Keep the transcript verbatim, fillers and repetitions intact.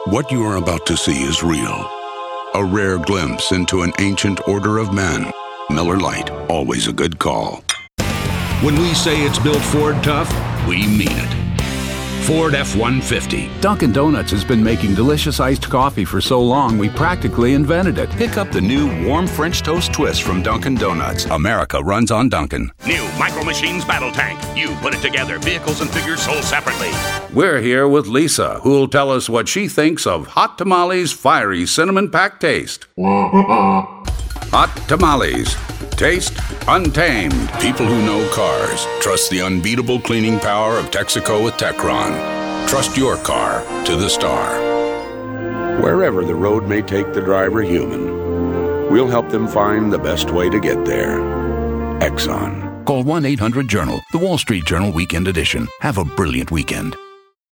What you are about to see is real. A rare glimpse into an ancient order of man. Miller Lite, always a good call. When we say it's built Ford tough, we mean it. Ford F one fifty. Dunkin' Donuts has been making delicious iced coffee for so long, we practically invented it. Pick up the new warm French toast twist from Dunkin' Donuts. America runs on Dunkin'. New Micro Machines Battle Tank. You put it together. Vehicles and figures sold separately. We're here with Lisa, who'll tell us what she thinks of Hot Tamales Fiery Cinnamon Pack Taste. Hot Tamales. Taste untamed. People who know cars trust the unbeatable cleaning power of Texaco with Techron. Trust your car to the star. Wherever the road may take the driver human, we'll help them find the best way to get there. Exxon. Call one eight hundred journal, the Wall Street Journal Weekend Edition. Have a brilliant weekend.